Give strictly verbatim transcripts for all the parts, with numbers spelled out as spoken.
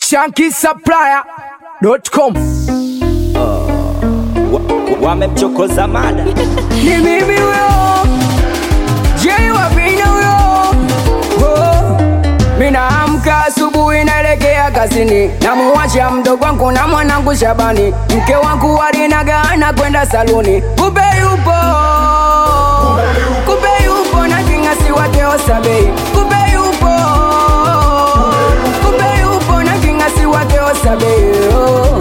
Shanky Supplier dot com. Wamemchokoza mada Ni mimi huyo Jay wapina huyo oh. Mina amka asubuhi naelekea kazini, namuacha mdogo wangu na mwanangu Shabani. Mke wangu walinagana kwenda saluni, kumbe yupo kumbe yupo na kingasi wake Osabei, kumbe yupo kumbe yupo na kingasi wake Osabei oh.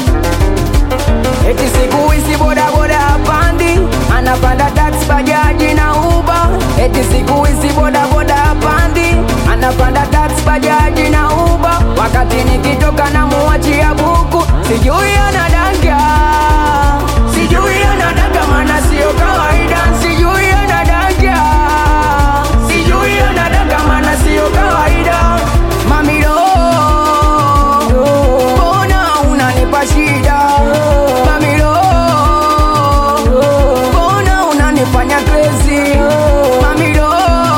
Eti siku hizi boda boda hapandi, anapanda taxi, bajaji na Uber. Eti siku hizi boda boda hapandi, anapanda taxi, bajaji na Uber. Wakati nikitoka na muachia buku, sijui anadanga, sijui anadanga, maana sio kawaida. Sijui anadanga, sijui anadanga, maana sio kawaida. Mamilo, mbona unanipa shida? Mamilo, mbona unanifanya crazy? Mamilo,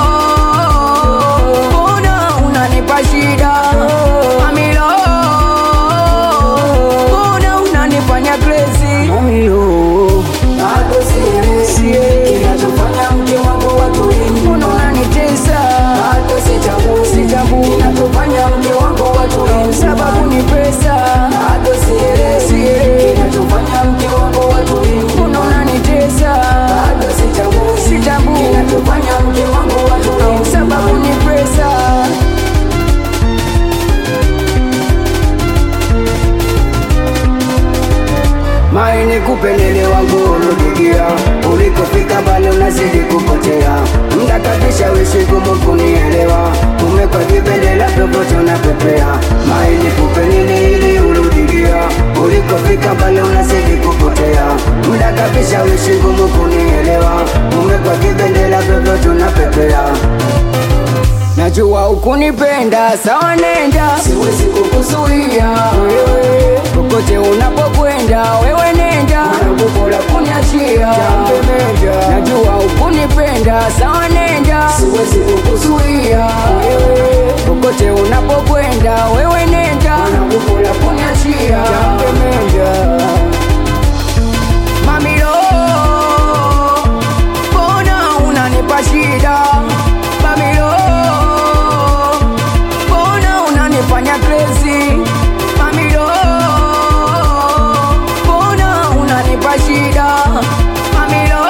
mbona unanipa shida? Mamilo, mbona unanifanya crazy? Mamilo, bado sielewi kinachofanya mke wangu watu wengi. Mbona unanitesa? Bado sitambui, sitambui kinachofanya mke wangu watu wengi. Sababu ni pesa. Bado sielewi kinachofanya mke wangu watu wengi. Mbona unanitesa? Bado sitambui, sitambui kinachofanya mke wangu watu wengi. Sababu ni pesa. Maini kupendele wangu urudigia, ulikofika bali unazidi kupotea. Mda kabisha wishi gumu kunielewa, umekwa kipendela popote unapepea. Maini kupendele ili urudigia, ulikofika bali unazidi kupotea. Mda kabisha wishi gumu kunielewa, umekwa kipendela popote unapepea. Najua ukunipenda, sawa nenda, siwezi kukuzuia wewe. Kokote unapokwenda, wewe nenda, bora kuniachia. Najua ukunipenda, sawa nenda, siwezi kukuzuia wewe. Kokote unapokwenda, wewe nenda, bora kuniachia. Mamilo, mbona unanipa shida? Mamilo, mbona unanifanya crazy? Mamilo, mbona unanipa shida? Mamilo,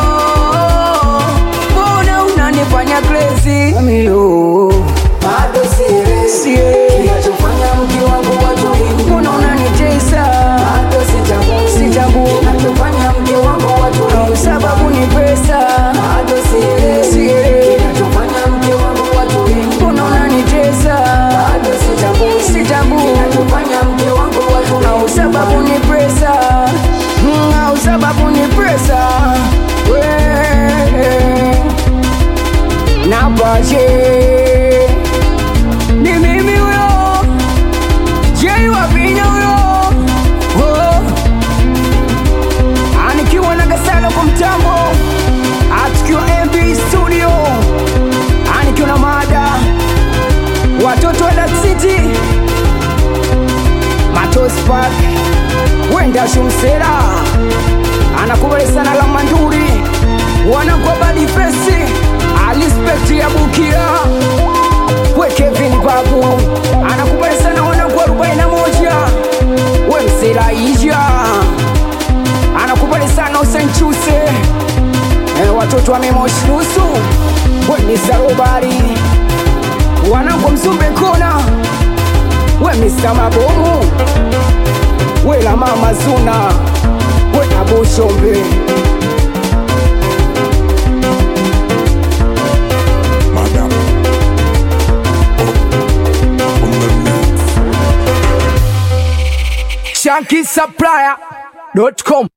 mbona unanifanya crazy? Mamilo, bado sielewi kinachofanya mke wangu watu wengi. Mbona unanitesa? Bado sitambui, sitambui kinachofanya mke wangu watu wengi. Sababu ni pesa. Bado sielewi kinachofanya mke wangu watu wengi. Mbona unanitesa? Bado sitambui, sitambui kinachofanya mke wangu watu wengi. Sababu ni pesa. Mm, au sababu ni pesa. Wewe na baje ni mimi huyo Jay wapina huyo oh. Anikiwa na Gasalo kwa mtambo, atukiwa M B studio, anikiwa na mada watoto wa Dark City, Matos Park, wenda shumsera, anakubali sana la manduri, wanakuwa badi fesi, alispect ya bukia, we Kevin Babu, anakubali sana wanakuwa arobaini na moja, we msera ija, anakubali sana usenchuse, e, watoto wa Memoshi nusu, we Mister Robari, wanakuwa Mzumbe Kona, we Mister Mabomu, we la Mama Zuna, we Abu Shombe. Shanky Supplier dot com.